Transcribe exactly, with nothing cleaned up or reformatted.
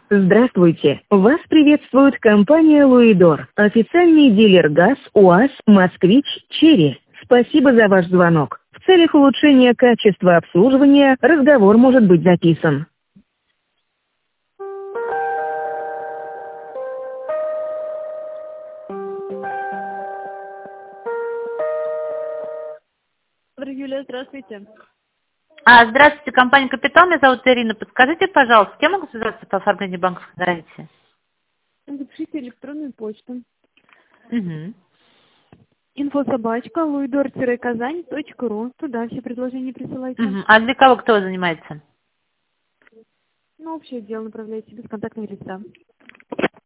Здравствуйте! Вас приветствует компания «Луидор», официальный дилер ГАЗ, УАЗ, «Москвич», «Черри». Спасибо за ваш звонок. В целях улучшения качества обслуживания разговор может быть записан. Юлия, здравствуйте. А, здравствуйте, компания «Капитал». Меня зовут Ирина. Подскажите, пожалуйста, с кем могу связаться по оформлению банковской гарантии? Запишите электронную почту. Угу. Инфособачка луидор казань точка ру. Туда все предложения присылайте. Угу. А для кого кто занимается? На общее дело направляйте без контактного лица.